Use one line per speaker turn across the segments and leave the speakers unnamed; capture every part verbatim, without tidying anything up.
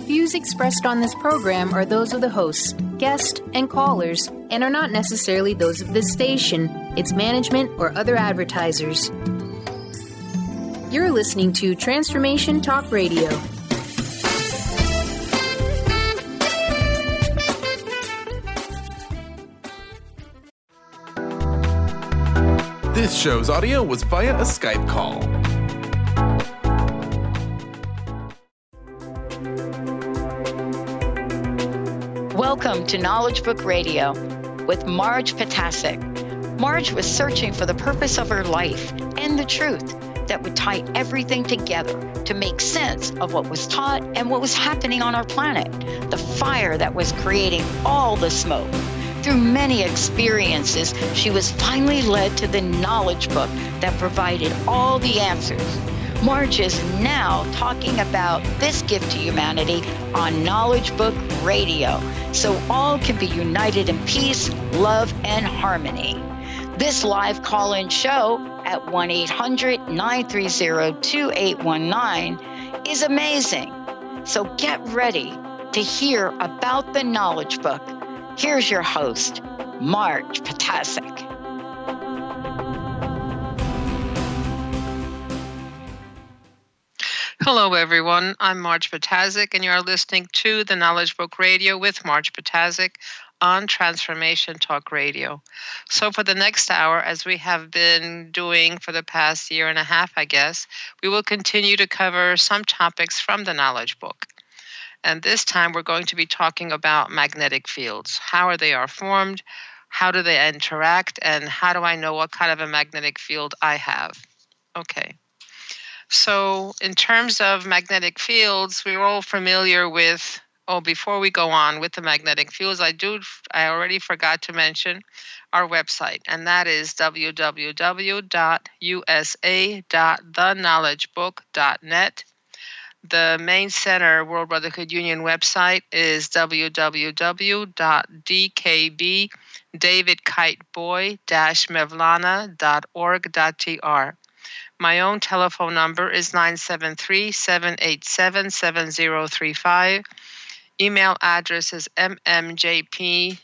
Views expressed on this program are those of the hosts, guests, and callers, and are not necessarily those of this station, its management, or other advertisers. You're listening to Transformation Talk Radio.
This show's audio was via a Skype call.
Welcome to Knowledge Book Radio with Marge Potasic. Marge was searching for the purpose of her life and the truth that would tie everything together to make sense of what was taught and what was happening on our planet, the fire that was creating all the smoke. Through many experiences, she was finally led to the knowledge book that provided all the answers. Marge is now talking about this gift to humanity on Knowledge Book Radio, so all can be united in peace, love, and harmony. This live call-in show at one eight hundred nine three zero two eight one nine is amazing. So get ready to hear about the Knowledge Book. Here's your host, Marge Potasic.
Hello, everyone. I'm Marge Potasic, and you're listening to the Knowledge Book Radio with Marge Potasic on Transformation Talk Radio. So for the next hour, as we have been doing for the past year and a half, I guess, we will continue to cover some topics from the Knowledge Book. And this time we're going to be talking about magnetic fields. How are they are formed? How do they interact? And how do I know what kind of a magnetic field I have? Okay. So in terms of magnetic fields, we're all familiar with, oh, before we go on with the magnetic fields, I do, I already forgot to mention our website, and that is w w w dot u s a dot the knowledge book dot net. The main center World Brotherhood Union website is w w w dot d k b david kite boy dash mevlana dot org dot t r. My own telephone number is nine seven three, seven eight seven, seven zero three five. Email address is m m j p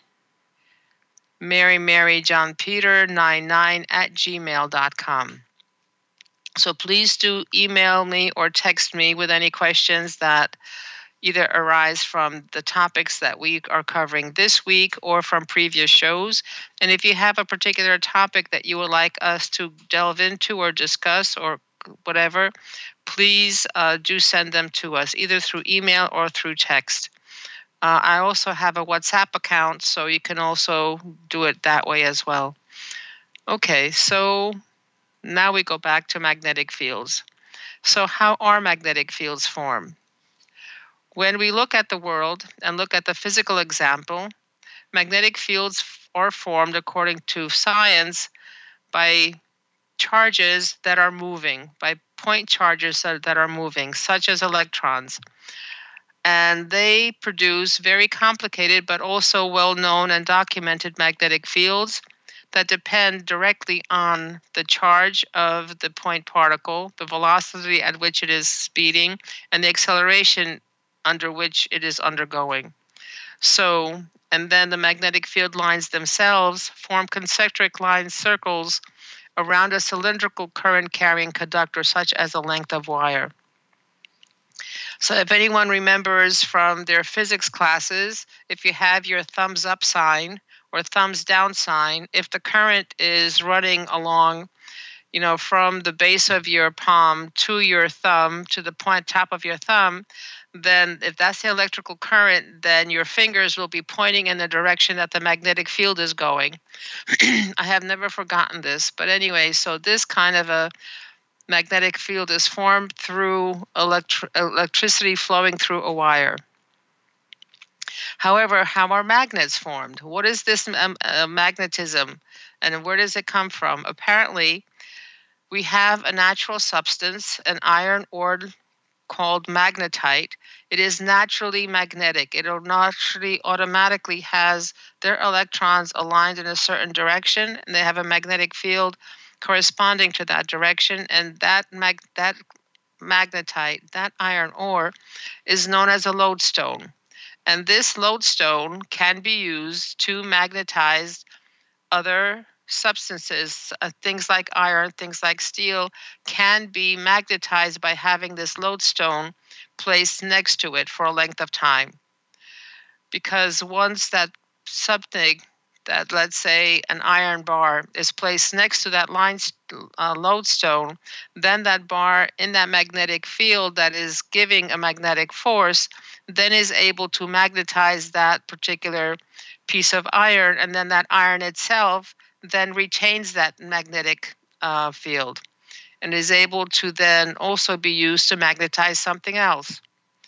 Mary Mary John Peter ninety-nine at gmail dot com. So please do email me or text me with any questions that either arise from the topics that we are covering this week or from previous shows. And if you have a particular topic that you would like us to delve into or discuss or whatever, please uh, do send them to us either through email or through text. Uh, I also have a WhatsApp account, so you can also do it that way as well. Okay, so now we go back to magnetic fields. So how are magnetic fields formed? When we look at the world and look at the physical example, magnetic fields are formed according to science by charges that are moving, by point charges that are moving, such as electrons. And they produce very complicated but also well-known and documented magnetic fields that depend directly on the charge of the point particle, the velocity at which it is speeding, and the acceleration under which it is undergoing. So, and then the magnetic field lines themselves form concentric line circles around a cylindrical current-carrying conductor, such as a length of wire. So if anyone remembers from their physics classes, if you have your thumbs up sign or thumbs down sign, if the current is running along, you know, from the base of your palm to your thumb, to the point top of your thumb, then if that's the electrical current, then your fingers will be pointing in the direction that the magnetic field is going. I have never forgotten this. But anyway, so this kind of a magnetic field is formed through electri- electricity flowing through a wire. However, how are magnets formed? What is this um, uh, magnetism, and where does it come from? Apparently, we have a natural substance, an iron ore called magnetite. It is naturally magnetic. It naturally automatically has their electrons aligned in a certain direction, and they have a magnetic field corresponding to that direction, and that mag- that magnetite, that iron ore, is known as a lodestone. And this lodestone can be used to magnetize other substances. Uh, things like iron, things like steel can be magnetized by having this lodestone placed next to it for a length of time. Because once that something, that let's say an iron bar, is placed next to that line uh, lodestone, then that bar in that magnetic field that is giving a magnetic force then is able to magnetize that particular piece of iron, and then that iron itself then retains that magnetic uh, field and is able to then also be used to magnetize something else.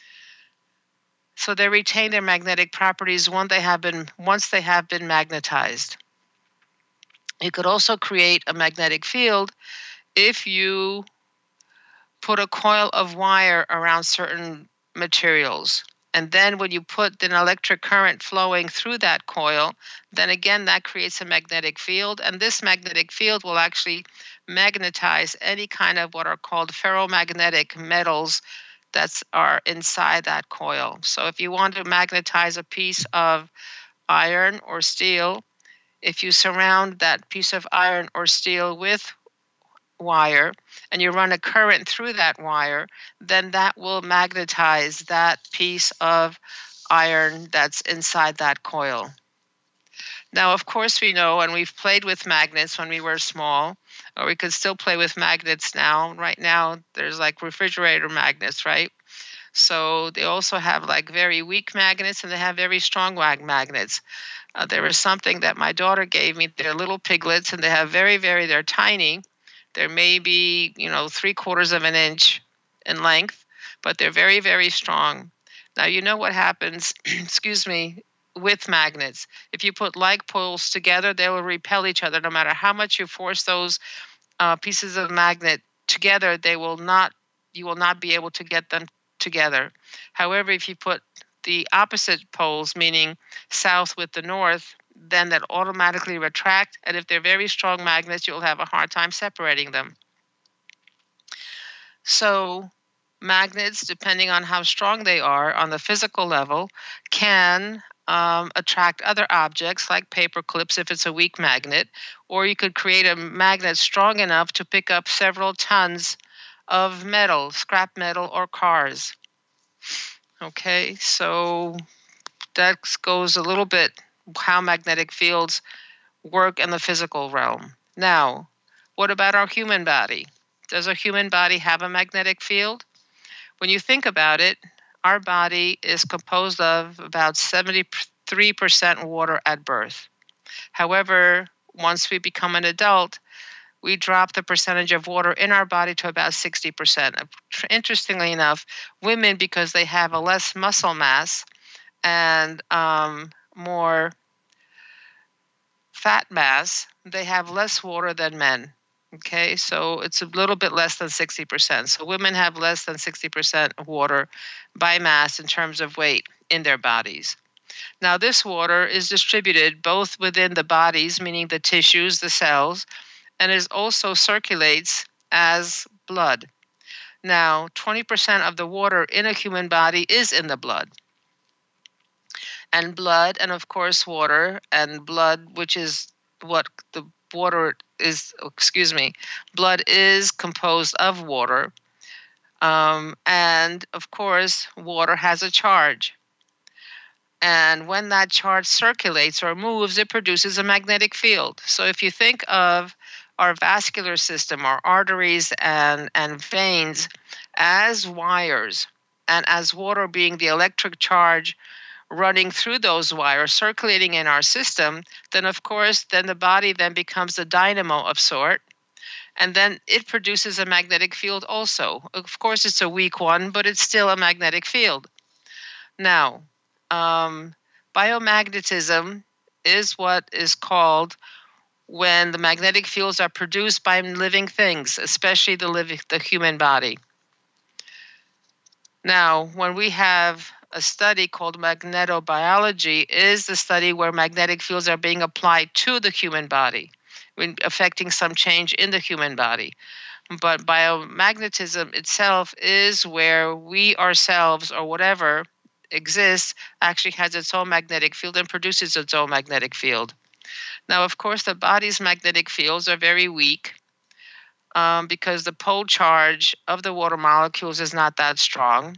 So they retain their magnetic properties once they have been once they have been magnetized. You could also create a magnetic field if you put a coil of wire around certain materials. And then when you put an electric current flowing through that coil, then again that creates a magnetic field. And this magnetic field will actually magnetize any kind of what are called ferromagnetic metals that are inside that coil. So if you want to magnetize a piece of iron or steel, if you surround that piece of iron or steel with wire and you run a current through that wire, then that will magnetize that piece of iron that's inside that coil. Now, of course, we know, and we've played with magnets when we were small, or we could still play with magnets now. Right now, there's like refrigerator magnets, right? So they also have like very weak magnets and they have very strong magnets. Uh, there was something that my daughter gave me. They're little piglets and they have very, very, they're tiny. They're maybe, you know, three quarters of an inch in length, but they're very, very strong. Now, you know what happens, excuse me, with magnets. If you put like poles together, they will repel each other. No matter how much you force those uh, pieces of magnet together, they will not, you will not be able to get them together. However, if you put the opposite poles, meaning south with the north, then that automatically retract. And if they're very strong magnets, you'll have a hard time separating them. So magnets, depending on how strong they are on the physical level, can um, attract other objects like paper clips if it's a weak magnet, or you could create a magnet strong enough to pick up several tons of metal, scrap metal, or cars. Okay, so that goes a little bit how magnetic fields work in the physical realm. Now, what about our human body? Does our human body have a magnetic field? When you think about it, our body is composed of about seventy-three percent water at birth. However, once we become an adult, we drop the percentage of water in our body to about sixty percent. Interestingly enough, women, because they have a less muscle mass and um, more fat mass, they have less water than men. Okay, so it's a little bit less than sixty percent. So women have less than sixty percent water by mass in terms of weight in their bodies. Now, this water is distributed both within the bodies, meaning the tissues, the cells, and it also circulates as blood. Now, twenty percent of the water in a human body is in the blood. And blood, and of course water, and blood, which is what the water is, excuse me, blood is composed of water. Um, and of course, water has a charge. And when that charge circulates or moves, it produces a magnetic field. So if you think of our vascular system, our arteries and, and veins as wires, and as water being the electric charge running through those wires, circulating in our system, then of course, then the body then becomes a dynamo of sort, and then it produces a magnetic field also. Of course, it's a weak one, but it's still a magnetic field. Now, um, biomagnetism is what is called when the magnetic fields are produced by living things, especially the living, the human body. Now, when we have a study called magnetobiology, is the study where magnetic fields are being applied to the human body, affecting some change in the human body. But biomagnetism itself is where we ourselves or whatever exists actually has its own magnetic field and produces its own magnetic field. Now, of course, the body's magnetic fields are very weak um, because the pole charge of the water molecules is not that strong.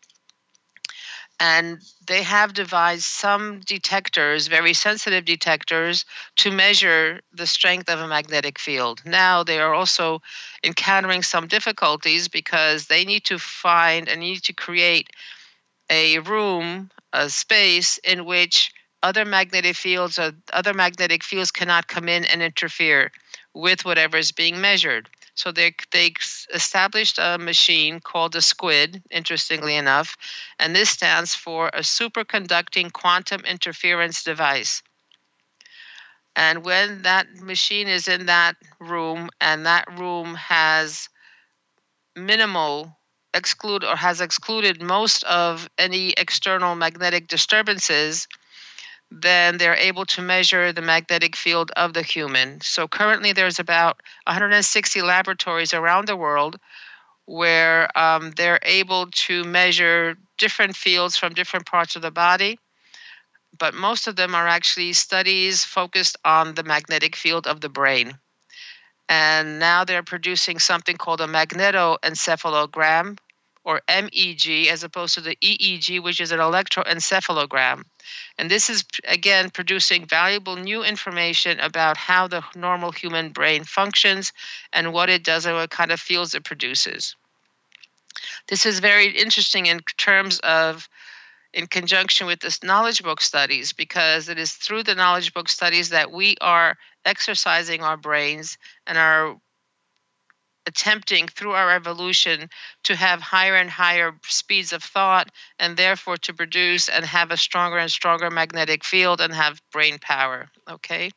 And they have devised some detectors, very sensitive detectors, to measure the strength of a magnetic field. Now they are also encountering some difficulties because they need to find and need to create a room, a space in which other magnetic fields or other magnetic fields cannot come in and interfere with whatever is being measured. So they they established a machine called the SQUID, interestingly enough, and this stands for a superconducting quantum interference device. And when that machine is in that room and that room has minimal exclude or has excluded most of any external magnetic disturbances, then they're able to measure the magnetic field of the human. So currently there's about one hundred sixty laboratories around the world where um, they're able to measure different fields from different parts of the body, but most of them are actually studies focused on the magnetic field of the brain. And now they're producing something called a magnetoencephalogram, or M E G, as opposed to the E E G, which is an electroencephalogram. And this is, again, producing valuable new information about how the normal human brain functions and what it does and what kind of fields it produces. This is very interesting in terms of, in conjunction with this knowledge book studies, because it is through the knowledge book studies that we are exercising our brains and are attempting through our evolution to have higher and higher speeds of thought and therefore to produce and have a stronger and stronger magnetic field and have brain power. Okay.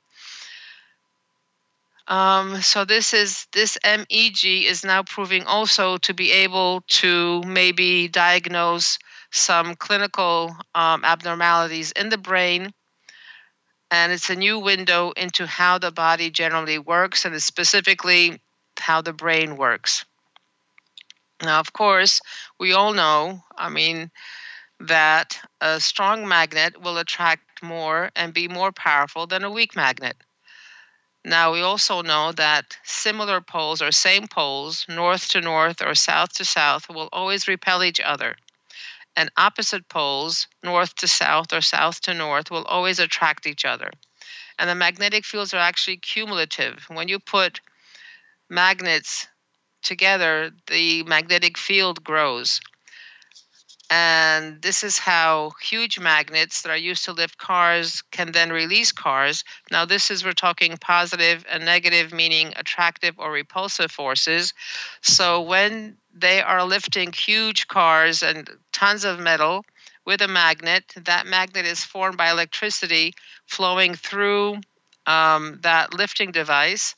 Um, so this is this M E G is now proving also to be able to maybe diagnose some clinical um, abnormalities in the brain. And it's a new window into how the body generally works, and specifically how the brain works. Now, of course, we all know, I mean, that a strong magnet will attract more and be more powerful than a weak magnet. Now, we also know that similar poles or same poles, north to north or south to south, will always repel each other. And opposite poles, north to south or south to north, will always attract each other. And the magnetic fields are actually cumulative. When you put magnets together, the magnetic field grows. And this is how huge magnets that are used to lift cars can then release cars. Now, this is, we're talking positive and negative, meaning attractive or repulsive forces. So when they are lifting huge cars and tons of metal with a magnet, that magnet is formed by electricity flowing through um, that lifting device.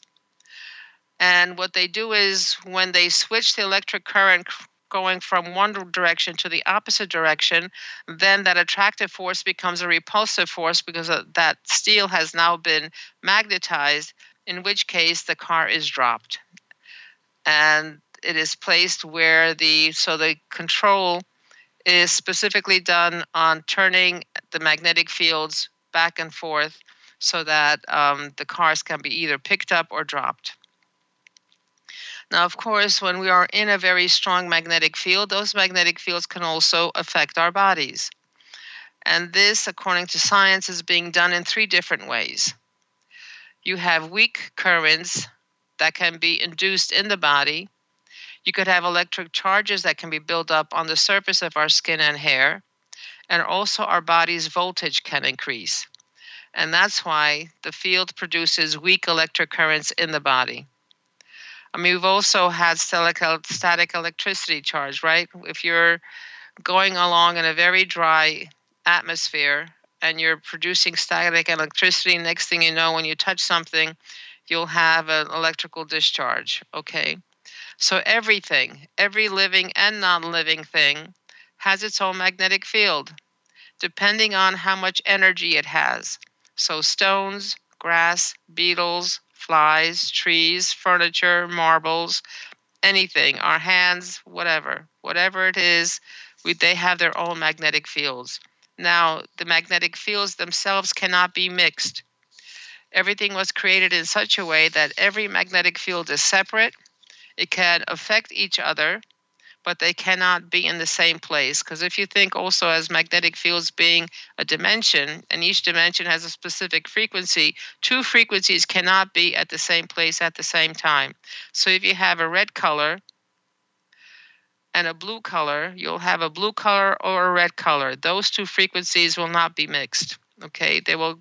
And what they do is when they switch the electric current going from one direction to the opposite direction, then that attractive force becomes a repulsive force because that steel has now been magnetized, in which case the car is dropped. And it is placed where the, so the control is specifically done on turning the magnetic fields back and forth so that um, the cars can be either picked up or dropped. Now, of course, when we are in a very strong magnetic field, those magnetic fields can also affect our bodies. And this, according to science, is being done in three different ways. You have weak currents that can be induced in the body. You could have electric charges that can be built up on the surface of our skin and hair. And also our body's voltage can increase. And that's why the field produces weak electric currents in the body. I mean, we've also had static electricity charge, right? If you're going along in a very dry atmosphere and you're producing static electricity, next thing you know, when you touch something, you'll have an electrical discharge, okay? So everything, every living and non-living thing has its own magnetic field, depending on how much energy it has. So stones, grass, beetles, flies, trees, furniture, marbles, anything, our hands, whatever, whatever it is, we, they have their own magnetic fields. Now, the magnetic fields themselves cannot be mixed. Everything was created in such a way that every magnetic field is separate. It can affect each other, but they cannot be in the same place. Because if you think also as magnetic fields being a dimension, and each dimension has a specific frequency, two frequencies cannot be at the same place at the same time. So if you have a red color and a blue color, you'll have a blue color or a red color. Those two frequencies will not be mixed. Okay, they will.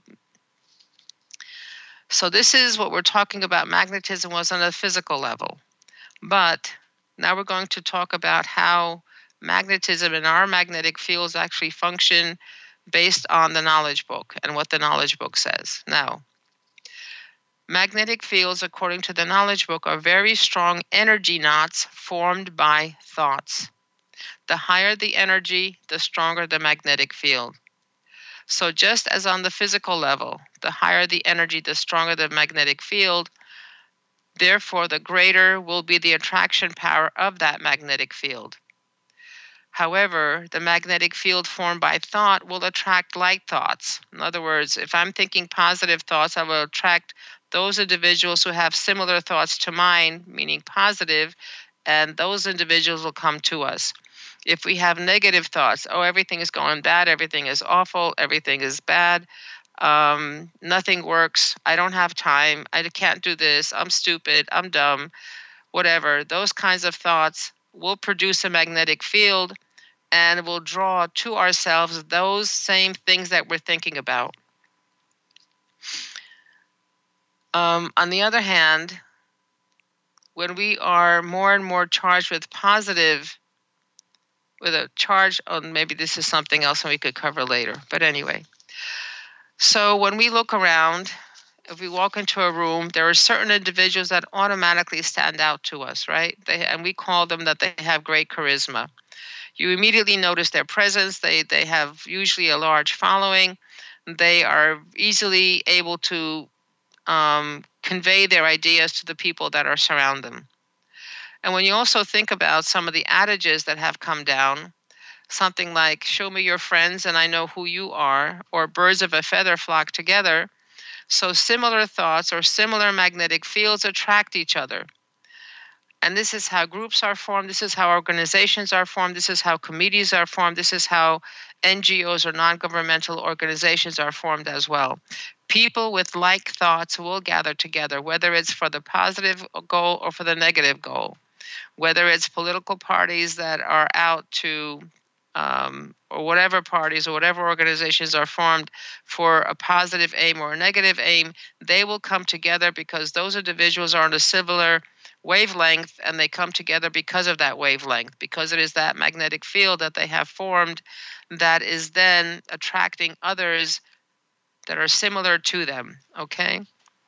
So this is what we're talking about. Magnetism was on a physical level. But now we're going to talk about how magnetism and our magnetic fields actually function based on the knowledge book and what the knowledge book says. Now, magnetic fields, according to the knowledge book, are very strong energy knots formed by thoughts. The higher the energy, the stronger the magnetic field. So just as on the physical level, the higher the energy, the stronger the magnetic field, therefore the greater will be the attraction power of that magnetic field. However, the magnetic field formed by thought will attract like thoughts. In other words, if I'm thinking positive thoughts, I will attract those individuals who have similar thoughts to mine, meaning positive, and those individuals will come to us. If we have negative thoughts, oh, everything is going bad, everything is awful, everything is bad, um, nothing works, I don't have time, I can't do this, I'm stupid, I'm dumb, whatever, those kinds of thoughts will produce a magnetic field and will draw to ourselves those same things that we're thinking about. Um, on the other hand, when we are more and more charged with positive, with a charge on, maybe this is something else and we could cover later, but anyway. So when we look around, if we walk into a room, there are certain individuals that automatically stand out to us, right? They, and we call them that they have great charisma. You immediately notice their presence. They, they have usually a large following. They are easily able to um, convey their ideas to the people that are surround them. And when you also think about some of the adages that have come down, something like, show me your friends and I know who you are, or birds of a feather flock together. So similar thoughts or similar magnetic fields attract each other. And this is how groups are formed. This is how organizations are formed. This is how committees are formed. This is how N G Os or non-governmental organizations are formed as well. People with like thoughts will gather together, whether it's for the positive goal or for the negative goal. Whether it's political parties that are out to, um, or whatever parties or whatever organizations are formed for a positive aim or a negative aim, they will come together because those individuals are on a similar wavelength, and they come together because of that wavelength, because it is that magnetic field that they have formed that is then attracting others that are similar to them, okay?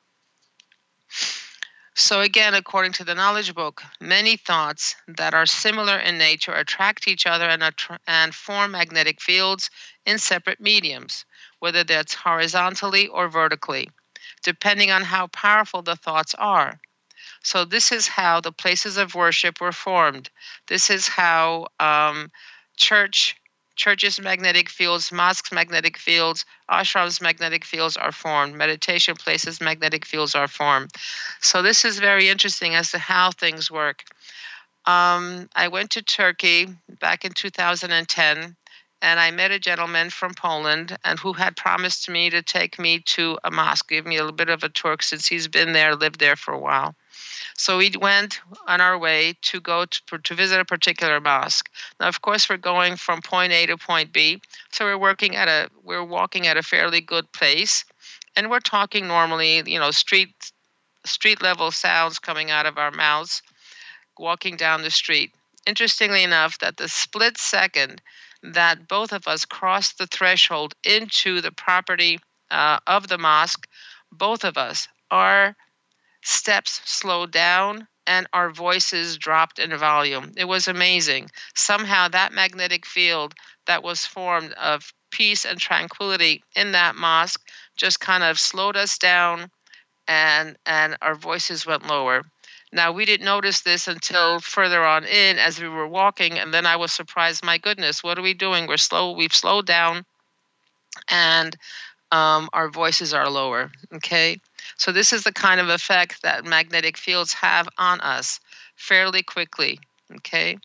So again, according to the knowledge book, many thoughts that are similar in nature attract each other and, attra- and form magnetic fields in separate mediums, whether that's horizontally or vertically, depending on how powerful the thoughts are. So this is how the places of worship were formed. This is how um, church Churches' magnetic fields, mosques' magnetic fields, ashrams' magnetic fields are formed. Meditation places' magnetic fields are formed. So this is very interesting as to how things work. Um, I went to Turkey back in two thousand ten, and I met a gentleman from Poland and who had promised me to take me to a mosque, give me a little bit of a tour since he's been there, lived there for a while. So we went on our way to go to, to visit a particular mosque. Now, of course, we're going from point A to point B. So we're working at a, we're walking at a fairly good pace, and we're talking normally, you know, street, street level sounds coming out of our mouths, walking down the street. Interestingly enough, that the split second that both of us crossed the threshold into the property uh, of the mosque, both of us, our steps slowed down and our voices dropped in volume. It was amazing. Somehow that magnetic field that was formed of peace and tranquility in that mosque just kind of slowed us down, and, and our voices went lower. Now, we didn't notice this until further on in as we were walking, and then I was surprised, my goodness, what are we doing? We're slow, we've slowed down, and um, our voices are lower, okay? So this is the kind of effect that magnetic fields have on us fairly quickly, okay?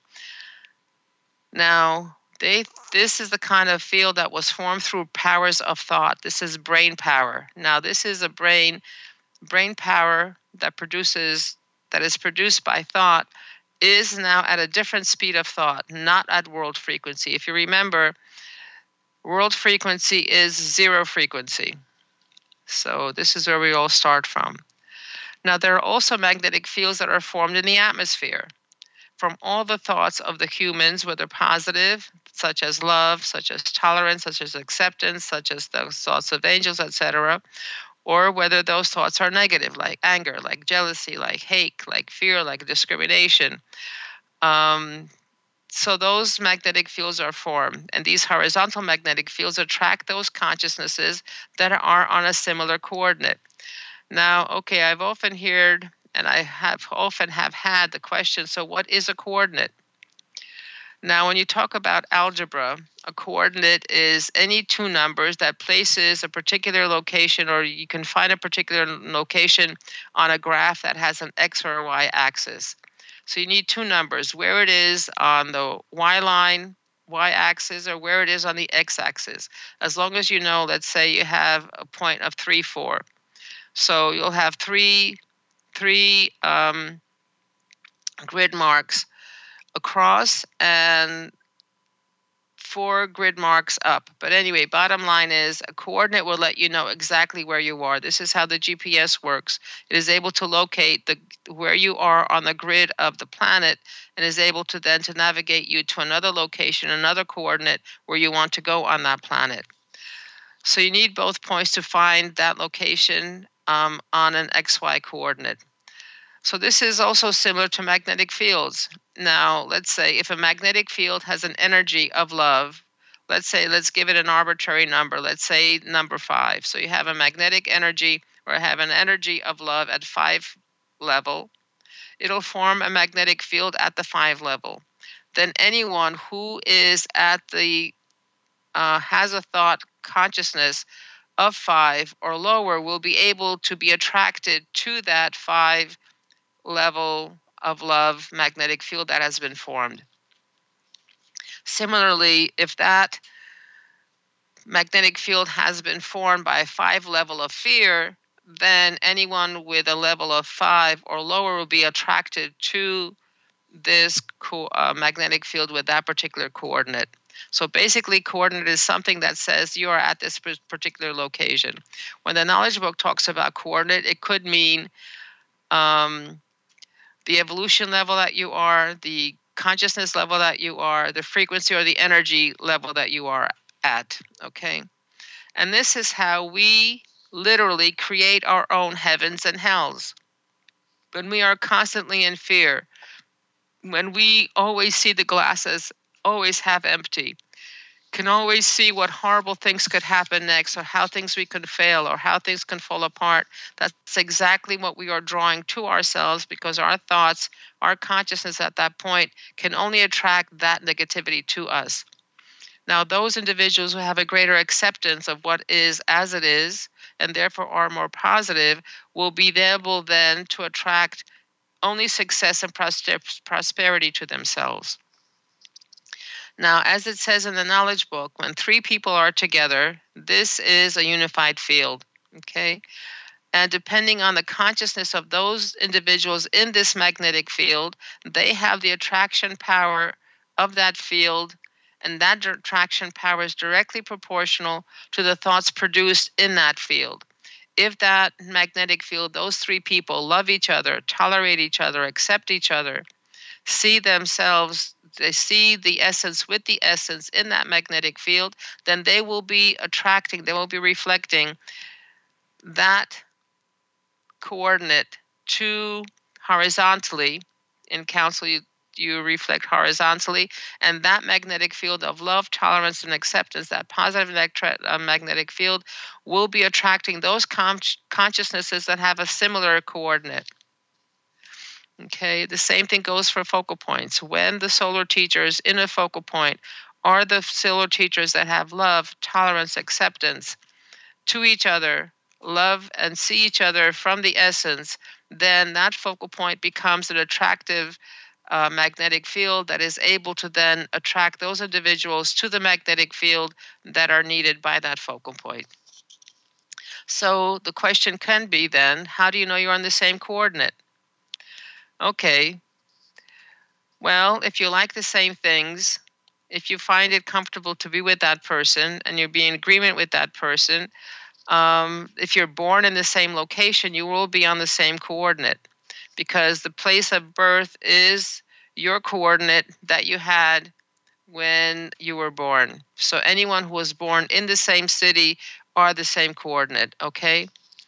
Now, they this is the kind of field that was formed through powers of thought. This is brain power. Now, this is a brain brain power that produces that is produced by thought is now at a different speed of thought, not at world frequency. If you remember, world frequency is zero frequency. So this is where we all start from. Now, there are also magnetic fields that are formed in the atmosphere from all the thoughts of the humans, whether positive, such as love, such as tolerance, such as acceptance, such as the thoughts of angels, et cetera, or whether those thoughts are negative, like anger, like jealousy, like hate, like fear, like discrimination. Um, so those magnetic fields are formed, and these horizontal magnetic fields attract those consciousnesses that are on a similar coordinate. Now, okay, I've often heard, and I have often have had the question, so what is a coordinate? Now, when you talk about algebra, a coordinate is any two numbers that places a particular location, or you can find a particular location on a graph that has an X or a Y axis. So you need two numbers, where it is on the Y line, Y axis, or where it is on the X axis. As long as you know, let's say you have a point of three, four. So you'll have three, three um, grid marks across and four grid marks up. But anyway, bottom line is a coordinate will let you know exactly where you are. This is how the G P S works. It is able to locate the where you are on the grid of the planet and is able to then to navigate you to another location, another coordinate where you want to go on that planet. So you need both points to find that location um, on an X Y coordinate. So this is also similar to magnetic fields. Now, let's say if a magnetic field has an energy of love, let's say, let's give it an arbitrary number, let's say number five. So you have a magnetic energy or have an energy of love at five level. It'll form a magnetic field at the five level. Then anyone who is at the, uh, has a thought consciousness of five or lower will be able to be attracted to that five level of love magnetic field that has been formed. Similarly, if that magnetic field has been formed by a five level of fear, then anyone with a level of five or lower will be attracted to this co- uh, magnetic field with that particular coordinate. So basically, coordinate is something that says you are at this particular location. When the Knowledge Book talks about coordinate, it could mean um, the evolution level that you are, the consciousness level that you are, the frequency or the energy level that you are at, okay? And this is how we literally create our own heavens and hells. When we are constantly in fear, when we always see the glasses always half empty, can always see what horrible things could happen next, or how things we could fail, or how things can fall apart. That's exactly what we are drawing to ourselves, because our thoughts, our consciousness at that point can only attract that negativity to us. Now, those individuals who have a greater acceptance of what is as it is, and therefore are more positive, will be able then to attract only success and prosperity to themselves. Now, as it says in the Knowledge Book, when three people are together, this is a unified field, okay? And depending on the consciousness of those individuals in this magnetic field, they have the attraction power of that field, and that attraction power is directly proportional to the thoughts produced in that field. If that magnetic field, those three people love each other, tolerate each other, accept each other, see themselves, they see the essence with the essence in that magnetic field, then they will be attracting, they will be reflecting that coordinate to horizontally. In council, you, you reflect horizontally, and that magnetic field of love, tolerance, and acceptance, that positive electro- uh, magnetic field, will be attracting those con- consciousnesses that have a similar coordinate. Okay, the same thing goes for focal points. When the solar teachers in a focal point are the solar teachers that have love, tolerance, acceptance to each other, love and see each other from the essence, then that focal point becomes an attractive uh, magnetic field that is able to then attract those individuals to the magnetic field that are needed by that focal point. So the question can be then, how do you know you're on the same coordinate? Okay, well, if you like the same things, if you find it comfortable to be with that person and you're being in agreement with that person, um, if you're born in the same location, you will be on the same coordinate, because the place of birth is your coordinate that you had when you were born. So anyone who was born in the same city are the same coordinate, okay?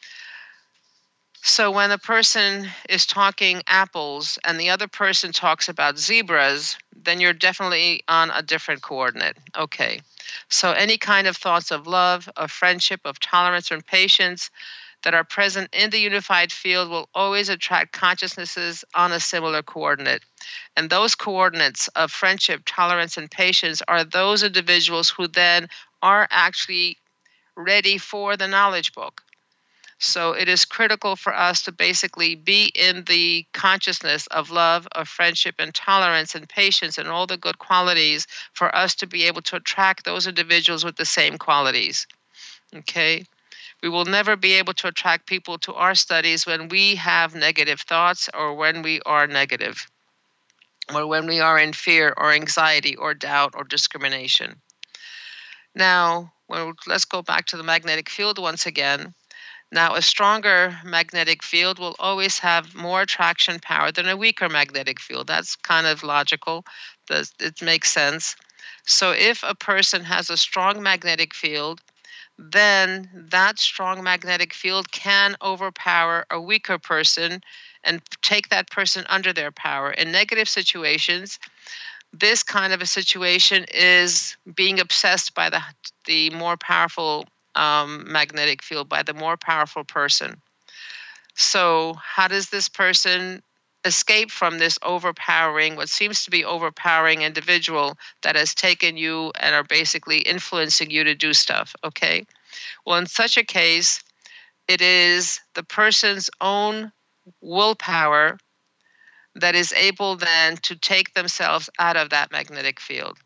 So when a person is talking apples and the other person talks about zebras, then you're definitely on a different coordinate. Okay. So any kind of thoughts of love, of friendship, of tolerance and patience that are present in the unified field will always attract consciousnesses on a similar coordinate. And those coordinates of friendship, tolerance, and patience are those individuals who then are actually ready for the knowledge book. So it is critical for us to basically be in the consciousness of love, of friendship, and tolerance, and patience, and all the good qualities for us to be able to attract those individuals with the same qualities. Okay? We will never be able to attract people to our studies when we have negative thoughts, or when we are negative, or when we are in fear or anxiety or doubt or discrimination. Now, well, let's go back to the magnetic field once again. Now, a stronger magnetic field will always have more attraction power than a weaker magnetic field. That's kind of logical. It makes sense. So if a person has a strong magnetic field, then that strong magnetic field can overpower a weaker person and take that person under their power. In negative situations, this kind of a situation is being obsessed by the, the more powerful Um, magnetic field, by the more powerful person. So how does this person escape from this overpowering, what seems to be overpowering individual that has taken you and are basically influencing you to do stuff? Okay. Well, in such a case, it is the person's own willpower that is able then to take themselves out of that magnetic field.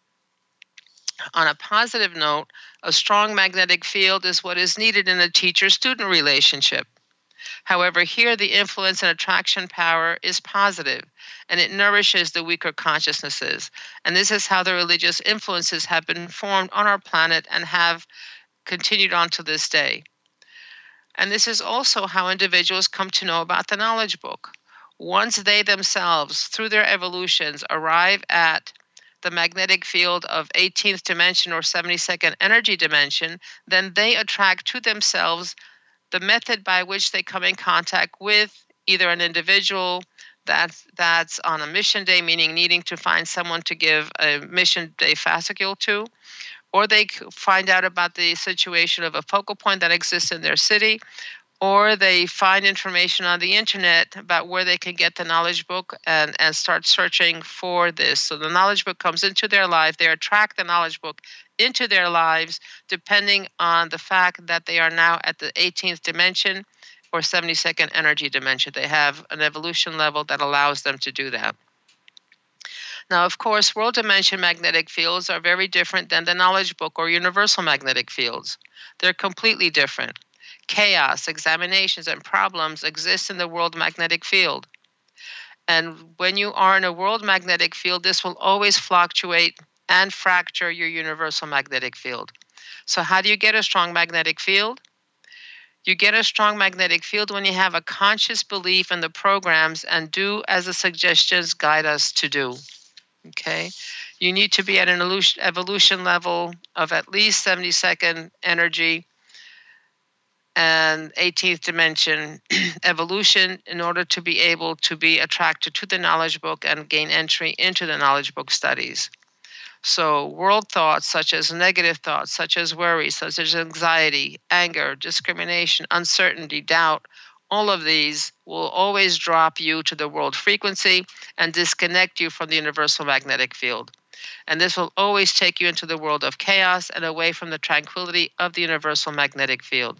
On a positive note, a strong magnetic field is what is needed in a teacher-student relationship. However, here the influence and attraction power is positive, and it nourishes the weaker consciousnesses. And this is how the religious influences have been formed on our planet and have continued on to this day. And this is also how individuals come to know about the knowledge book. Once they themselves, through their evolutions, arrive at the magnetic field of eighteenth dimension or seventy-second energy dimension, then they attract to themselves the method by which they come in contact with either an individual that's, that's on a mission day, meaning needing to find someone to give a mission day fascicule to, or they find out about the situation of a focal point that exists in their city, or they find information on the internet about where they can get the knowledge book and, and start searching for this. So the knowledge book comes into their life. They attract the knowledge book into their lives depending on the fact that they are now at the eighteenth dimension or seventy-second energy dimension. They have an evolution level that allows them to do that. Now, of course, world dimension magnetic fields are very different than the knowledge book or universal magnetic fields. They're completely different. Chaos, examinations, and problems exist in the world magnetic field. And when you are in a world magnetic field, this will always fluctuate and fracture your universal magnetic field. So how do you get a strong magnetic field? You get a strong magnetic field when you have a conscious belief in the programs and do as the suggestions guide us to do. Okay? You need to be at an evolution level of at least seventy-second energy and eighteenth dimension evolution in order to be able to be attracted to the knowledge book and gain entry into the knowledge book studies. So world thoughts such as negative thoughts, such as worry, such as anxiety, anger, discrimination, uncertainty, doubt, all of these will always drop you to the world frequency and disconnect you from the universal magnetic field. And this will always take you into the world of chaos and away from the tranquility of the universal magnetic field.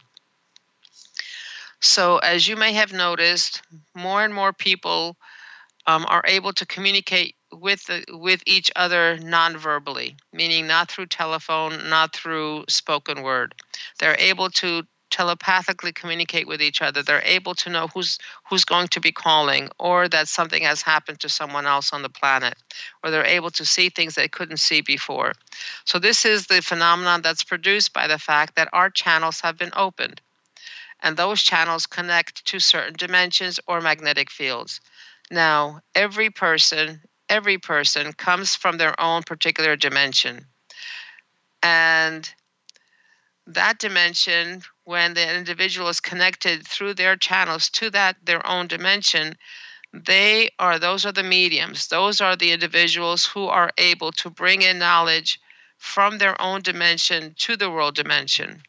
So as you may have noticed, more and more people um, are able to communicate with the, with each other non-verbally, meaning not through telephone, not through spoken word. They're able to telepathically communicate with each other. They're able to know who's who's going to be calling, or that something has happened to someone else on the planet, or they're able to see things they couldn't see before. So this is the phenomenon that's produced by the fact that our channels have been opened, and those channels connect to certain dimensions or magnetic fields. Now, every person, every person comes from their own particular dimension. And that dimension, when the individual is connected through their channels to that their own dimension, they are those are the mediums. Those are the individuals who are able to bring in knowledge from their own dimension to the world dimension.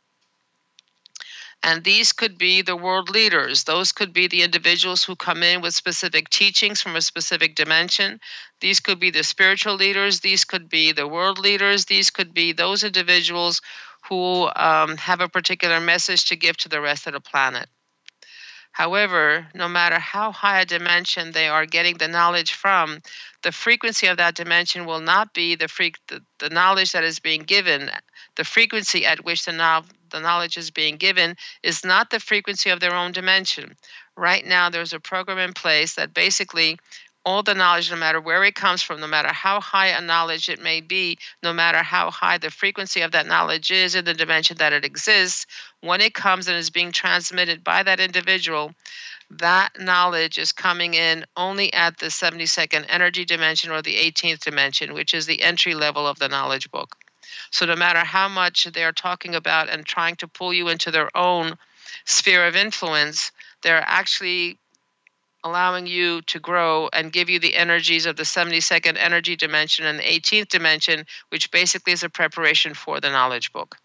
And these could be the world leaders. Those could be the individuals who come in with specific teachings from a specific dimension. These could be the spiritual leaders. These could be the world leaders. These could be those individuals who um, have a particular message to give to the rest of the planet. However, no matter how high a dimension they are getting the knowledge from, the frequency of that dimension will not be the, fre- the, the knowledge that is being given. The frequency at which the, no- the knowledge is being given is not the frequency of their own dimension. Right now, there's a program in place that basically all the knowledge, no matter where it comes from, no matter how high a knowledge it may be, no matter how high the frequency of that knowledge is in the dimension that it exists, when it comes and is being transmitted by that individual, that knowledge is coming in only at the seventy-second energy dimension or the eighteenth dimension, which is the entry level of the knowledge book. So no matter how much they're talking about and trying to pull you into their own sphere of influence, they're actually allowing you to grow and give you the energies of the seventy-second energy dimension and the eighteenth dimension, which basically is a preparation for the knowledge book.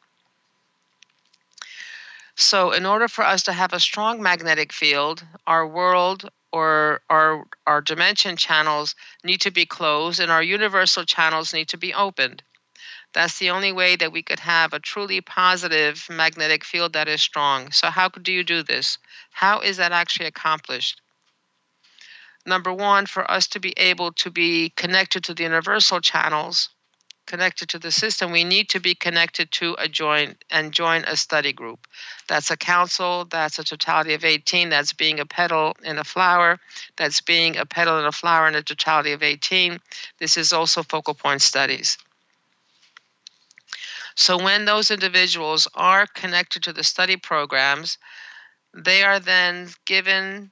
So in order for us to have a strong magnetic field, our world or our, our dimension channels need to be closed and our universal channels need to be opened. That's the only way that we could have a truly positive magnetic field that is strong. So how do you do this? How is that actually accomplished? Number one, for us to be able to be connected to the universal channels, connected to the system, we need to be connected to a join and join a study group. That's a council, that's a totality of eighteen, that's being a petal in a flower, that's being a petal in a flower in a totality of eighteen. This is also focal point studies. So when those individuals are connected to the study programs, they are then given,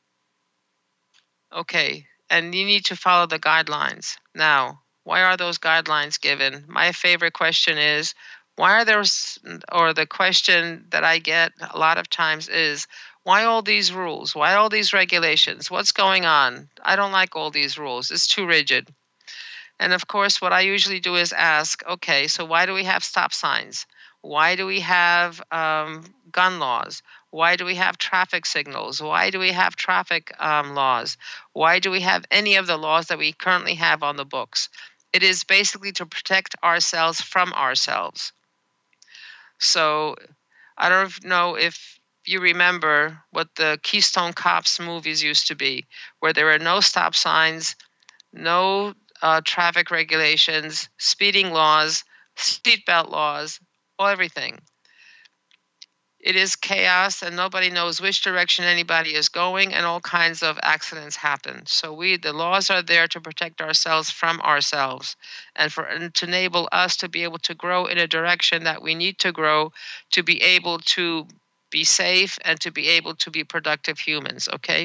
okay, and you need to follow the guidelines. Now, why are those guidelines given? My favorite question is, why are there, or the question that I get a lot of times is, why all these rules? Why all these regulations? What's going on? I don't like all these rules. It's too rigid. And of course, what I usually do is ask, okay, so why do we have stop signs? Why do we have um, gun laws? Why do we have traffic signals? Why do we have traffic um, laws? Why do we have any of the laws that we currently have on the books? It is basically to protect ourselves from ourselves. So I don't know if you remember what the Keystone Cops movies used to be, where there were no stop signs, no uh, traffic regulations, speeding laws, seatbelt laws, everything. It is chaos and nobody knows which direction anybody is going, and all kinds of accidents happen. So we, the laws are there to protect ourselves from ourselves and for and to enable us to be able to grow in a direction that we need to grow to be able to be safe and to be able to be productive humans, okay?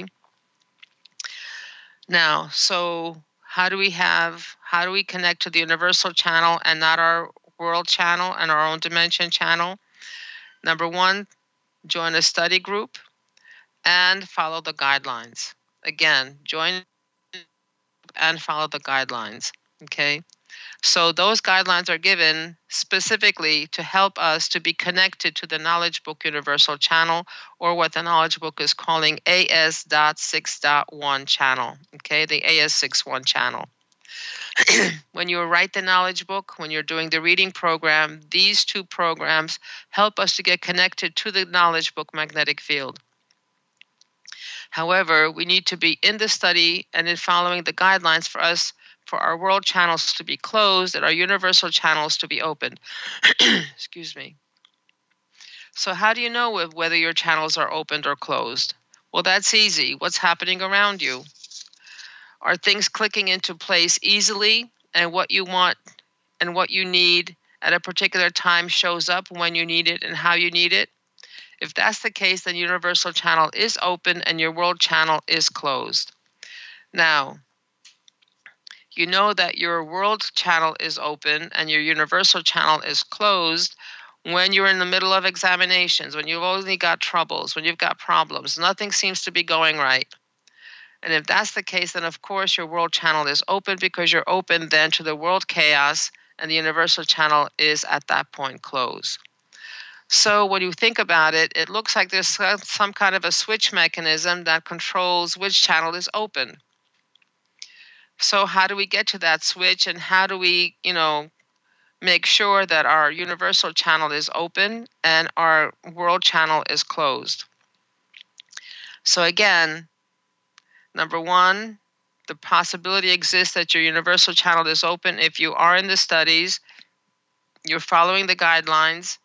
Now, so how do we have, how do we connect to the universal channel and not our world channel and our own dimension channel? Number one, join a study group and follow the guidelines. Again, join and follow the guidelines, okay? So those guidelines are given specifically to help us to be connected to the Knowledge Book Universal Channel, or what the Knowledge Book is calling A S six point one channel, okay, the A S six point one channel. When you write the Knowledge Book, when you're doing the reading program, these two programs help us to get connected to the Knowledge Book magnetic field. However, we need to be in the study and in following the guidelines for us, for our world channels to be closed and our universal channels to be opened. Excuse me. So how do you know whether your channels are opened or closed? Well, that's easy. What's happening around you? Are things clicking into place easily, and what you want and what you need at a particular time shows up when you need it and how you need it? If that's the case, then universal channel is open and your world channel is closed. Now, you know that your world channel is open and your universal channel is closed when you're in the middle of examinations, when you've only got troubles, when you've got problems, nothing seems to be going right. And if that's the case, then of course your world channel is open, because you're open then to the world chaos, and the universal channel is at that point closed. So when you think about it, it looks like there's some kind of a switch mechanism that controls which channel is open. So how do we get to that switch, and how do we, you know, make sure that our universal channel is open and our world channel is closed? So again, number one, the possibility exists that your universal channel is open if you are in the studies, you're following the guidelines,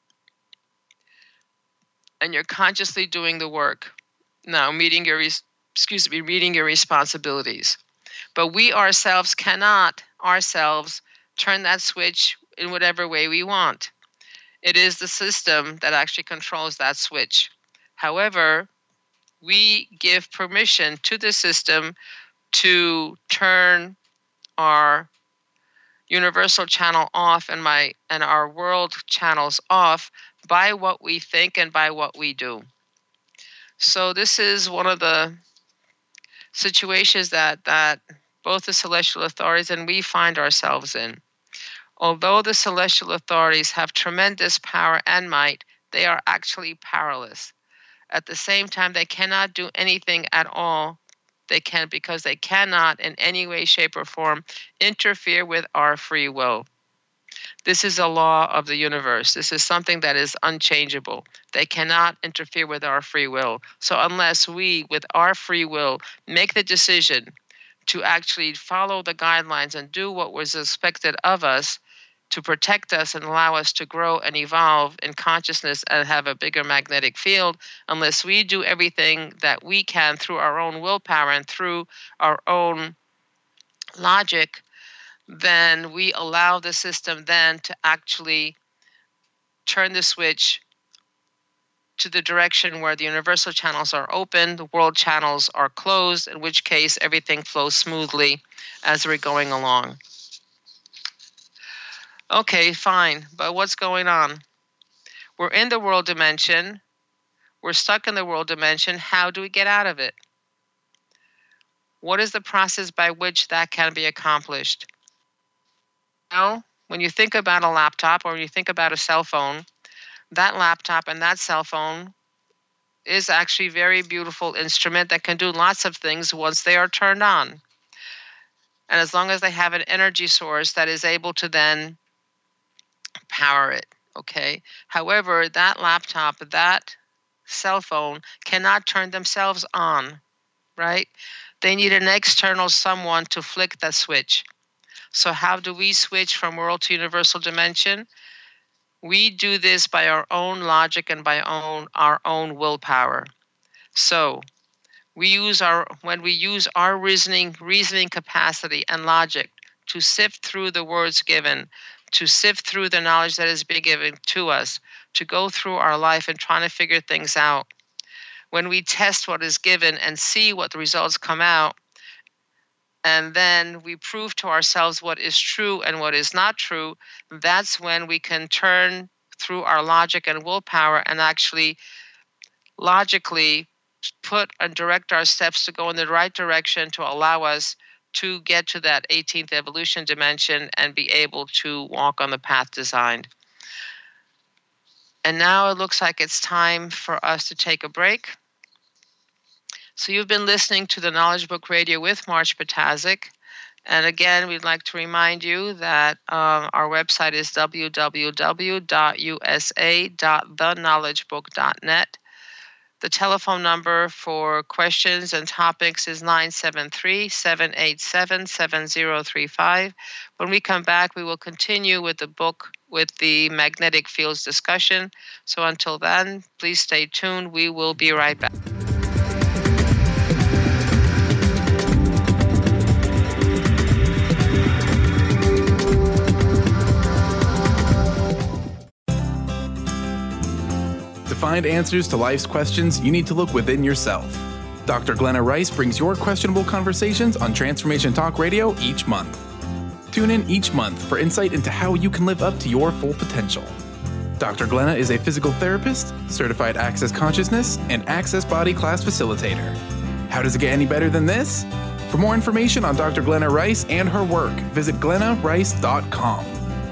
and you're consciously doing the work. Now, meeting your, excuse me, meeting your responsibilities. But we ourselves cannot, ourselves, turn that switch in whatever way we want. It is the system that actually controls that switch. However, we give permission to the system to turn our universal channel off and my and our world channels off by what we think and by what we do. So this is one of the situations that that both the celestial authorities and we find ourselves in. Although the celestial authorities have tremendous power and might, they are actually powerless. At the same time, they cannot do anything at all. They can because they cannot in any way, shape, or form interfere with our free will. This is a law of the universe. This is something that is unchangeable. They cannot interfere with our free will. So unless we, with our free will, make the decision to actually follow the guidelines and do what was expected of us to protect us and allow us to grow and evolve in consciousness and have a bigger magnetic field, unless we do everything that we can through our own willpower and through our own logic, then we allow the system then to actually turn the switch to the direction where the universal channels are open, the world channels are closed, in which case everything flows smoothly as we're going along. Okay, fine, but what's going on? We're in the world dimension. We're stuck in the world dimension. How do we get out of it? What is the process by which that can be accomplished? Well, when you think about a laptop or when you think about a cell phone, that laptop and that cell phone is actually a very beautiful instrument that can do lots of things once they are turned on. And as long as they have an energy source that is able to then power it, okay? However, that laptop, that cell phone cannot turn themselves on, right? They need an external someone to flick that switch. So how do we switch from world to universal dimension? We do this by our own logic and by own, our own willpower. So we use our when we use our reasoning, reasoning capacity and logic to sift through the words given, to sift through the knowledge that is being given to us, to go through our life and trying to figure things out. When we test what is given and see what the results come out, and then we prove to ourselves what is true and what is not true, that's when we can turn through our logic and willpower and actually logically put and direct our steps to go in the right direction to allow us to get to that eighteenth evolution dimension and be able to walk on the path designed. And now it looks like it's time for us to take a break. So you've been listening to the Knowledge Book Radio with Marge Ptaszek. And again, we'd like to remind you that um, our website is w w w dot u s a dot the knowledge book dot net. The telephone number for questions and topics is nine seven three, seven eight seven, seven zero three five. When we come back, we will continue with the book with the magnetic fields discussion. So until then, please stay tuned. We will be right back.
To find answers to life's questions, you need to look within yourself. Doctor Glenna Rice brings your questionable conversations on Transformation Talk Radio each month. Tune in each month for insight into how you can live up to your full potential. Doctor Glenna is a physical therapist, certified Access Consciousness, and Access Body Class facilitator. How does it get any better than this? For more information on Doctor Glenna Rice and her work, visit glenna rice dot com.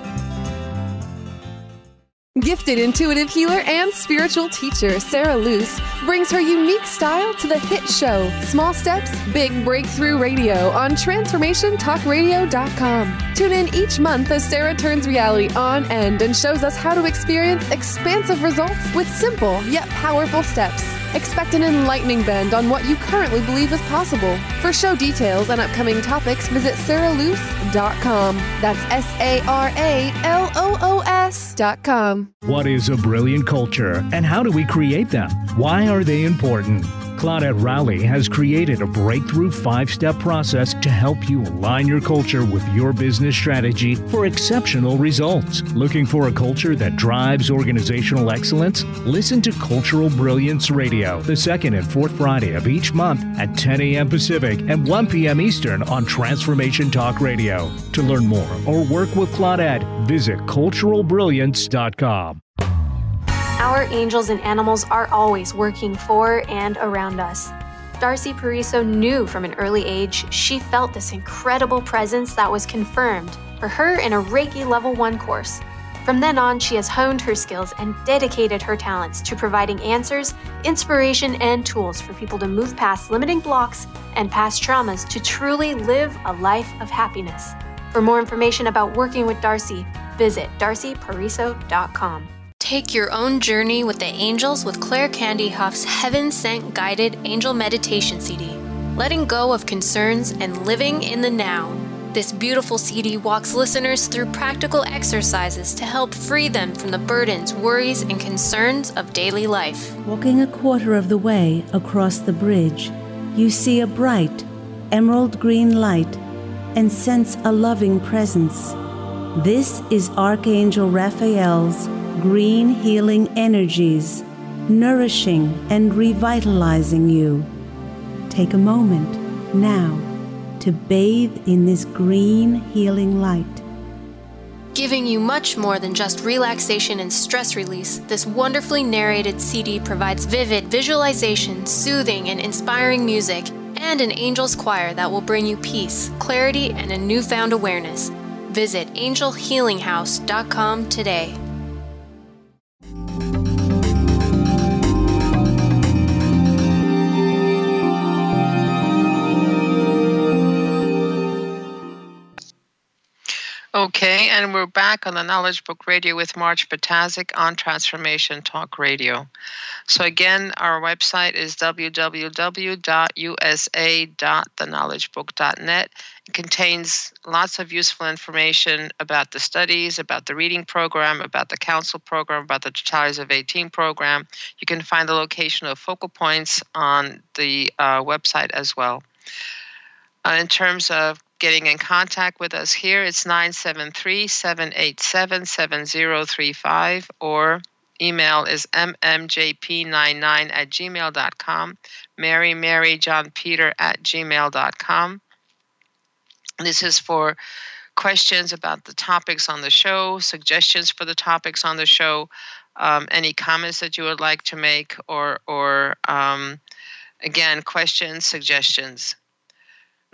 Gifted intuitive healer and spiritual teacher Sarah Luce brings her unique style to the hit show Small Steps, Big Breakthrough Radio on transformation talk radio dot com. Tune in each month as Sarah turns reality on end and shows us how to experience expansive results with simple yet powerful steps. Expect an enlightening bend on what you currently believe is possible. For show details and upcoming topics, visit sarah luce dot com. That's S A R A L O O S dot com.
What is a brilliant culture, and how do we create them? Why are they important? Claudette Rowley has created a breakthrough five-step process to help you align your culture with your business strategy for exceptional results. Looking for a culture that drives organizational excellence? Listen to Cultural Brilliance Radio, the second and fourth Friday of each month at ten a.m. Pacific and one p.m. Eastern on Transformation Talk Radio. To learn more or work with Claudette, visit cultural brilliance dot com.
Our angels and animals are always working for and around us. Darcy Pariso knew from an early age she felt this incredible presence that was confirmed for her in a Reiki Level one course. From then on, she has honed her skills and dedicated her talents to providing answers, inspiration, and tools for people to move past limiting blocks and past traumas to truly live a life of happiness. For more information about working with Darcy, visit darcy pariso dot com.
Take your own journey with the angels with Claire Candy Huff's Heaven Sent Guided Angel Meditation C D. Letting go of concerns and living in the now. This beautiful C D walks listeners through practical exercises to help free them from the burdens, worries, and concerns of daily life.
Walking a quarter of the way across the bridge, you see a bright, emerald green light and sense a loving presence. This is Archangel Raphael's green healing energies, nourishing and revitalizing you. Take a moment now to bathe in this green healing light.
Giving you much more than just relaxation and stress release, this wonderfully narrated C D provides vivid visualization, soothing and inspiring music, and an angel's choir that will bring you peace, clarity, and a newfound awareness. Visit angel healing house dot com today.
Okay, and we're back on the Knowledge Book Radio with Marge Ptaszek on Transformation Talk Radio. So again, our website is w w w dot u s a dot the knowledge book dot net. It contains lots of useful information about the studies, about the reading program, about the council program, about the Totalities of eighteen program. You can find the location of focal points on the uh, website as well. Uh, in terms of getting in contact with us here, it's nine seven three, seven eight seven, seven zero three five, or email is m m j p ninety-nine at gmail dot com, Mary, Mary, John, Peter at gmail dot com. This is for questions about the topics on the show, suggestions for the topics on the show, um, any comments that you would like to make, or, or um, again, questions, suggestions.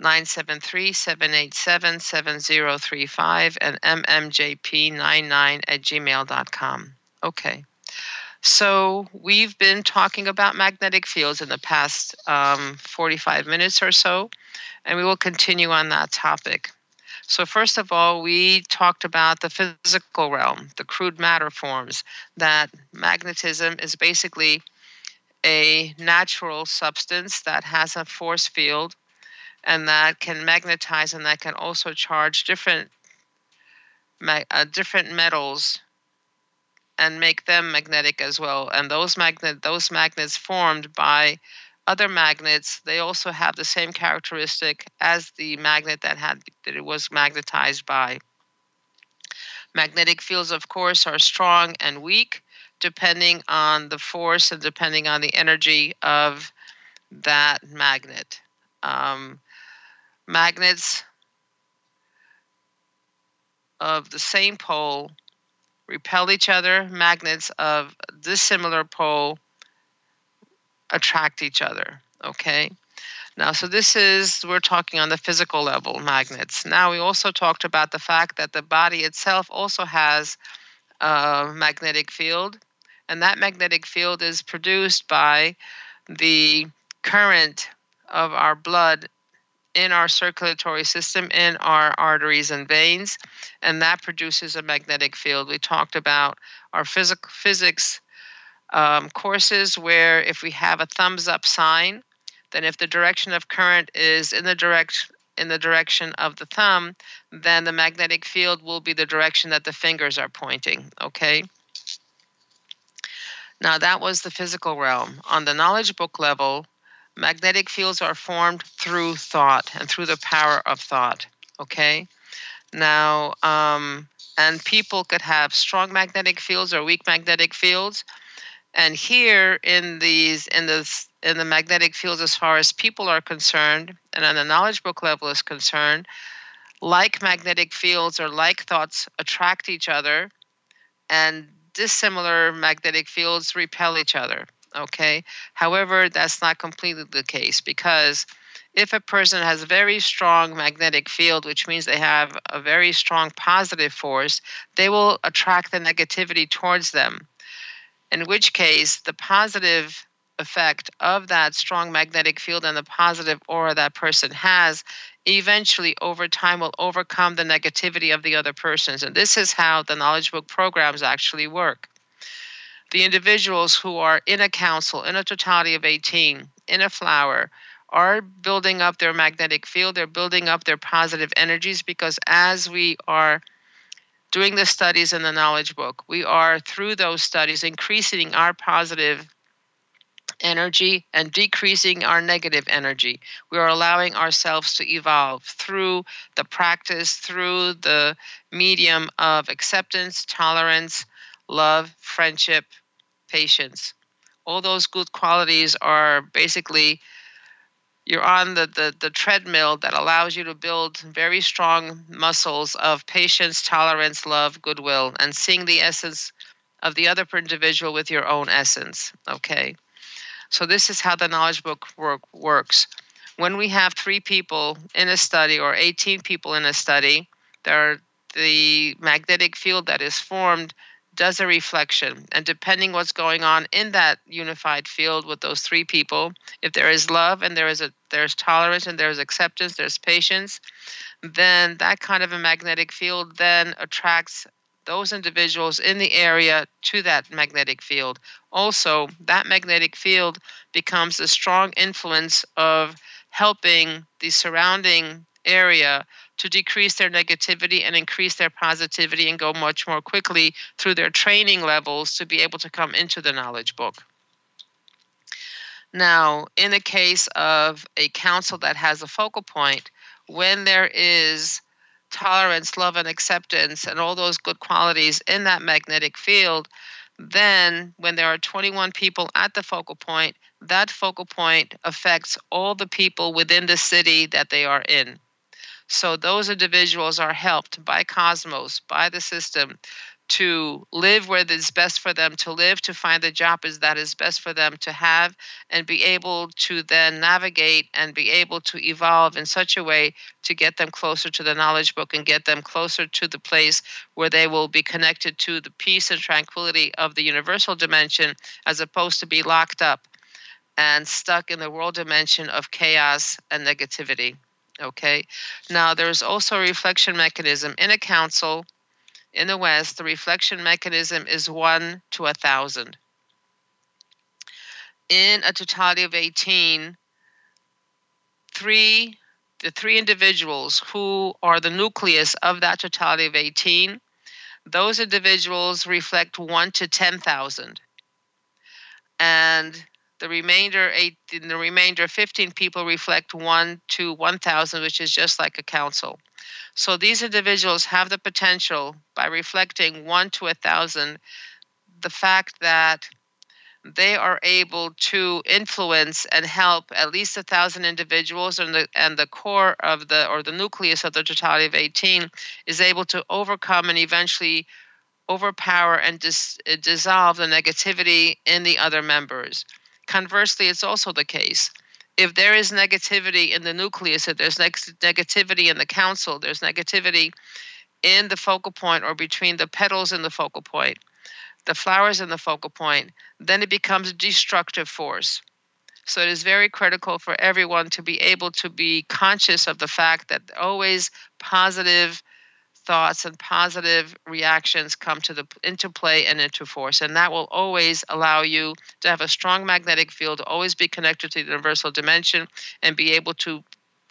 nine seven three, seven eight seven, seven zero three five, and m m j p ninety-nine at gmail dot com. Okay. So we've been talking about magnetic fields in the past um, forty-five minutes or so, and we will continue on that topic. So first of all, we talked about the physical realm, the crude matter forms, that magnetism is basically a natural substance that has a force field and that can magnetize, and that can also charge different, uh, different metals and make them magnetic as well. And those magnet those magnets formed by other magnets, they also have the same characteristic as the magnet that had that it was magnetized by. Magnetic fields, of course, are strong and weak depending on the force and depending on the energy of that magnet. Um, magnets of the same pole repel each other. Magnets of dissimilar pole attract each other, okay? Now, so this is, we're talking on the physical level, magnets. Now, we also talked about the fact that the body itself also has a magnetic field, and that magnetic field is produced by the current of our blood in our circulatory system, in our arteries and veins, and that produces a magnetic field. We talked about our physic- physics um, courses where if we have a thumbs up sign, then if the direction of current is in the direct in the direction of the thumb, then the magnetic field will be the direction that the fingers are pointing, okay? Now that was the physical realm. On the knowledge book level, magnetic fields are formed through thought and through the power of thought, okay? Now, um, and people could have strong magnetic fields or weak magnetic fields. And here in these, in this, in the magnetic fields, as far as people are concerned, and on the knowledge book level is concerned, like magnetic fields or like thoughts attract each other, and dissimilar magnetic fields repel each other. Okay. However, that's not completely the case, because if a person has a very strong magnetic field, which means they have a very strong positive force, they will attract the negativity towards them. In which case, the positive effect of that strong magnetic field and the positive aura that person has eventually over time will overcome the negativity of the other persons. And this is how the knowledge book programs actually work. The individuals who are in a council, in a totality of eighteen, in a flower, are building up their magnetic field. They're building up their positive energies, because as we are doing the studies in the knowledge book, we are, through those studies, increasing our positive energy and decreasing our negative energy. We are allowing ourselves to evolve through the practice, through the medium of acceptance, tolerance, love, friendship, patience. All those good qualities are basically, you're on the, the, the treadmill that allows you to build very strong muscles of patience, tolerance, love, goodwill, and seeing the essence of the other individual with your own essence, okay? So this is how the knowledge book work, works. When we have three people in a study or eighteen people in a study, there are, the magnetic field that is formed does a reflection. And depending what's going on in that unified field with those three people, if there is love and there is a there's tolerance and there's acceptance, there's patience, then that kind of a magnetic field then attracts those individuals in the area to that magnetic field. Also, that magnetic field becomes a strong influence of helping the surrounding area to decrease their negativity and increase their positivity and go much more quickly through their training levels to be able to come into the knowledge book. Now, in the case of a council that has a focal point, when there is tolerance, love, and acceptance, and all those good qualities in that magnetic field, then when there are twenty-one people at the focal point, that focal point affects all the people within the city that they are in. So those individuals are helped by Cosmos, by the system, to live where it is best for them to live, to find the job is that is best for them to have, and be able to then navigate and be able to evolve in such a way to get them closer to the knowledge book and get them closer to the place where they will be connected to the peace and tranquility of the universal dimension, as opposed to be locked up and stuck in the world dimension of chaos and negativity. Okay. Now, there's also a reflection mechanism in a council. In the West, the reflection mechanism is one to a thousand. In a totality of eighteen, three, the three individuals who are the nucleus of that totality of eighteen, those individuals reflect one to ten thousand. And the remainder eight, the remainder fifteen people reflect one to one thousand, which is just like a council. So these individuals have the potential, by reflecting one to a thousand, the fact that they are able to influence and help at least a thousand individuals, and the and the core of the or the nucleus of the totality of eighteen is able to overcome and eventually overpower and dis, dissolve the negativity in the other members. Conversely, it's also the case. If there is negativity in the nucleus, if there's neg- negativity in the council, there's negativity in the focal point or between the petals in the focal point, the flowers in the focal point, then it becomes a destructive force. So it is very critical for everyone to be able to be conscious of the fact that always positive thoughts and positive reactions come to the into play and into force, and that will always allow you to have a strong magnetic field, always be connected to the universal dimension, and be able to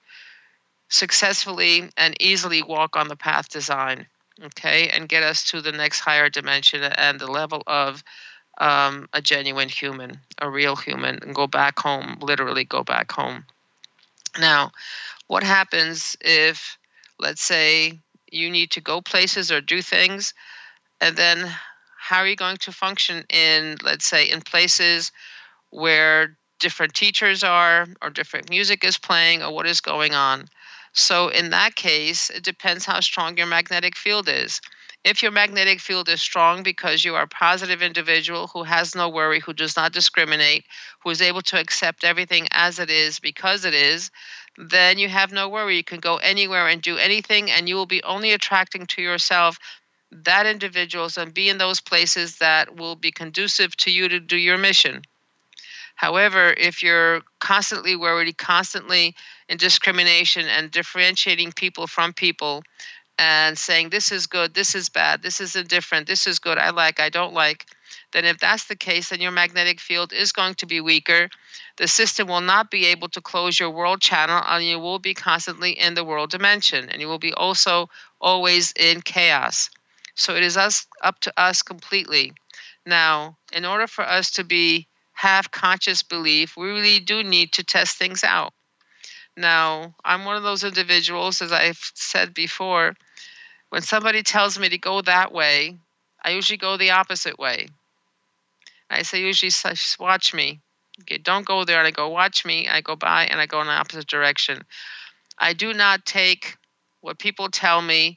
successfully and easily walk on the path design, okay, and get us to the next higher dimension and the level of um, a genuine human, a real human, and go back home, literally go back home. Now, what happens if, let's say, you need to go places or do things, and then how are you going to function in, let's say, in places where different teachers are or different music is playing or what is going on? So in that case, it depends how strong your magnetic field is. If your magnetic field is strong because you are a positive individual who has no worry, who does not discriminate, who is able to accept everything as it is because it is, then you have no worry. You can go anywhere and do anything, and you will be only attracting to yourself that individuals and be in those places that will be conducive to you to do your mission. However, if you're constantly worried, constantly in discrimination and differentiating people from people and saying this is good, this is bad, this is indifferent, this is good, I like, I don't like, then if that's the case, then your magnetic field is going to be weaker. The system will not be able to close your world channel, and you will be constantly in the world dimension, and you will be also always in chaos. So it is us up to us completely. Now, in order for us to be have conscious belief, we really do need to test things out. Now, I'm one of those individuals, as I've said before, when somebody tells me to go that way, I usually go the opposite way. I say, usually, watch me. Okay, don't go there. And I go, watch me. I go by and I go in the opposite direction. I do not take what people tell me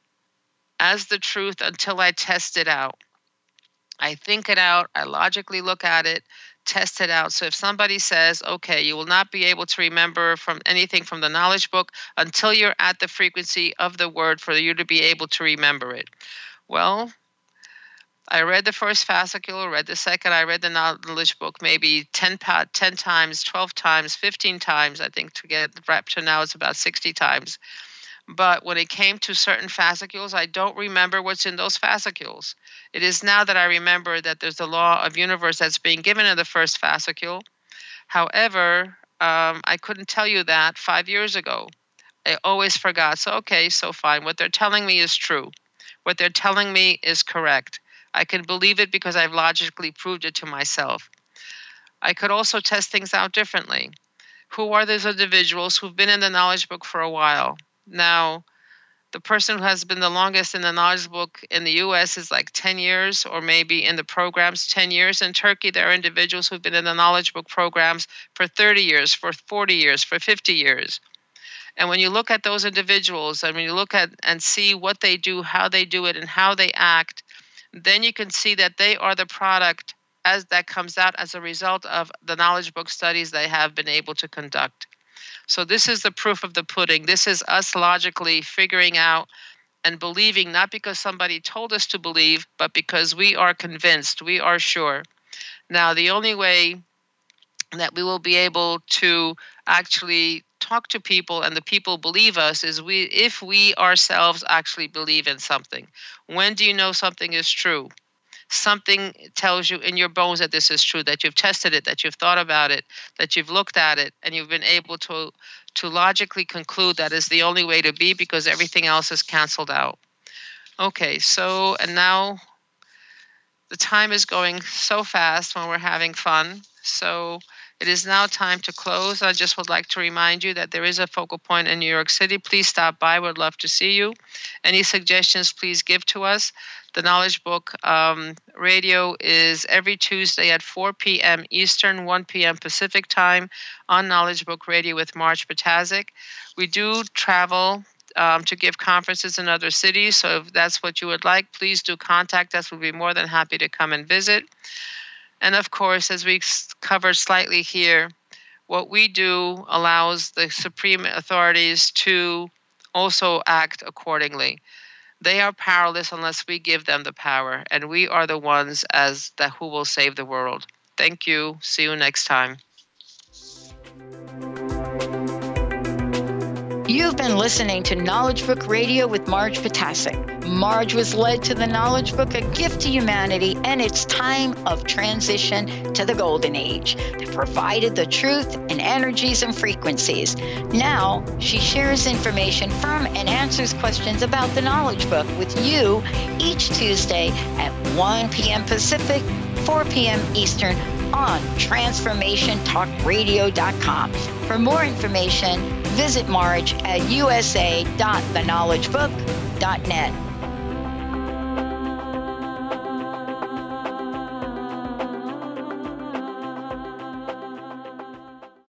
as the truth until I test it out. I think it out. I logically look at it, test it out. So if somebody says, okay, you will not be able to remember from anything from the knowledge book until you're at the frequency of the word for you to be able to remember it. Well, I read the first fascicle, read the second, I read the knowledge book maybe ten, ten times, twelve times, fifteen times, I think to get up to now it's about sixty times. But when it came to certain fascicles, I don't remember what's in those fascicles. It is now that I remember that there's the law of universe that's being given in the first fascicle. However, um, I couldn't tell you that five years ago. I always forgot. So, okay, so fine. What they're telling me is true. What they're telling me is correct. I can believe it because I've logically proved it to myself. I could also test things out differently. Who are those individuals who've been in the knowledge book for a while? Now, the person who has been the longest in the knowledge book in the U S is like ten years, or maybe in the programs ten years. In Turkey, there are individuals who've been in the knowledge book programs for thirty years, for forty years, for fifty years. And when you look at those individuals and when you look at and see what they do, how they do it, and how they act, then you can see that they are the product as that comes out as a result of the knowledge book studies they have been able to conduct. So this is the proof of the pudding. This is us logically figuring out and believing, not because somebody told us to believe, but because we are convinced, we are sure. Now, the only way that we will be able to actually talk to people and the people believe us is we if we ourselves actually believe in something. When do you know something is true? Something tells you in your bones that this is true, that you've tested it, that you've thought about it, that you've looked at it, and you've been able to to logically conclude that is the only way to be because everything else is canceled out. Okay, so, and now the time is going so fast when we're having fun. So it is now time to close. I just would like to remind you that there is a focal point in New York City. Please stop by. We'd love to see you. Any suggestions, please give to us. The Knowledge Book um, Radio is every Tuesday at four p.m. Eastern, one p.m. Pacific time on Knowledge Book Radio with Marge Patazik. We do travel um, to give conferences in other cities, so if that's what you would like, please do contact us. We'll be more than happy to come and visit. And of course, as we covered slightly here, what we do allows the supreme authorities to also act accordingly. They are powerless unless we give them the power, and we are the ones as the who will save the world. Thank you. See you next time.
You've been listening to Knowledge Book Radio with Marge Patazik. Marge was led to the Knowledge Book, a gift to humanity, and its time of transition to the Golden Age that provided the truth and energies and frequencies. Now, she shares information from and answers questions about the Knowledge Book with you each Tuesday at one p.m. Pacific, four p.m. Eastern on transformation talk radio dot com. For more information, visit Marge at u s a dot the knowledge book dot net.